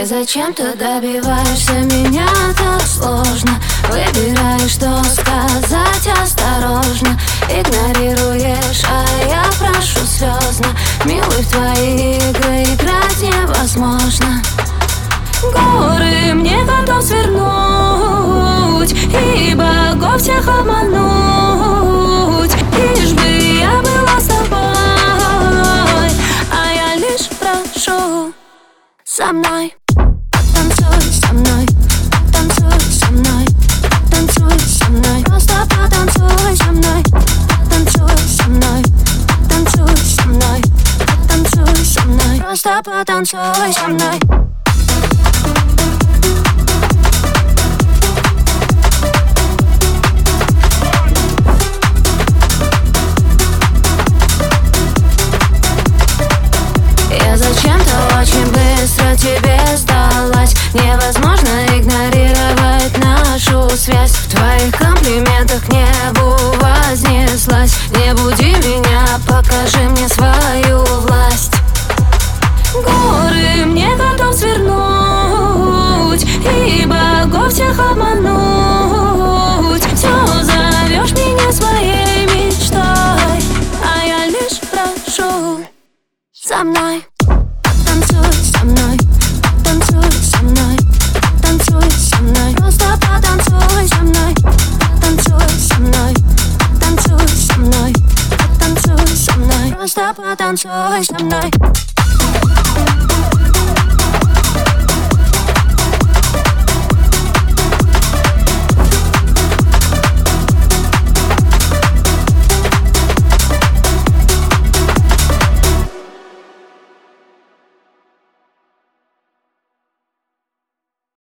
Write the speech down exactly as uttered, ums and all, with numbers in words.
И зачем ты добиваешься меня так сложно? Выбираешь, что сказать осторожно. Игнорируешь, а я прошу слезно. Милый, в твои игры играть невозможно. Горы мне готов свернуть и богов всех обмануть, лишь бы я была с тобой. А я лишь прошу: со мной потанцуй, со мной потанцуй, со мной потанцуй, со мной. Просто потанцуй со мной, потанцуй со мной, потанцуй со мной, потанцуй со мной. Просто потанцуй со мной. Зачем-то очень быстро тебе сдалась. Невозможно игнорировать нашу связь. В твоих комплиментах к небу вознеслась. Не буди меня, покажи мне свою власть. Горы мне готов свернуть и богов всех обмануть. Все зовешь меня своей мечтой, а я лишь прошу: со мной танцуй со мной, танцуй со мной, танцуй со мной. Просто потанцуй со мной, танцуй со мной, танцуй со мной, танцуй со мной. Просто потанцуй со мной.